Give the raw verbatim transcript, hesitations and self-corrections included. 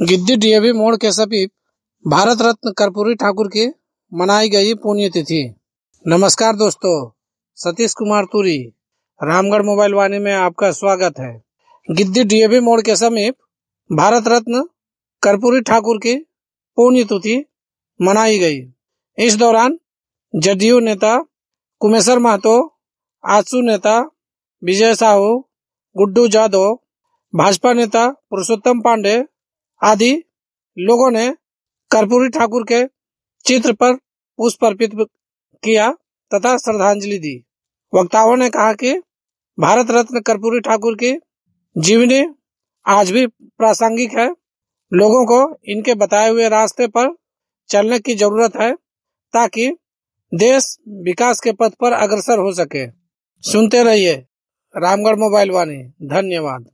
Giddy DAV मोड़ के समीप भारत रत्न कर्पूरी ठाकुर की मनाई गई पुण्यतिथि। नमस्कार दोस्तों, सतीश कुमार तुरी, रामगढ़ मोबाइल वाणी में आपका स्वागत है। गिद्दी डीएवी मोड़ के समीप भारत रत्न कर्पूरी ठाकुर की पुण्यतिथि मनाई गई। इस दौरान जदयू नेता कुमेश्वर महतो, आजसू नेता विजय साहू, गुड्डू जादव, भाजपा नेता पुरुषोत्तम पांडे आदि लोगों ने कर्पूरी ठाकुर के चित्र पर पुष्प अर्पित किया तथा श्रद्धांजलि दी। वक्ताओं ने कहा कि भारत रत्न कर्पूरी ठाकुर की जीवनी आज भी प्रासंगिक है। लोगों को इनके बताए हुए रास्ते पर चलने की जरूरत है ताकि देश विकास के पथ पर अग्रसर हो सके। सुनते रहिए रामगढ़ मोबाइल वाणी। धन्यवाद।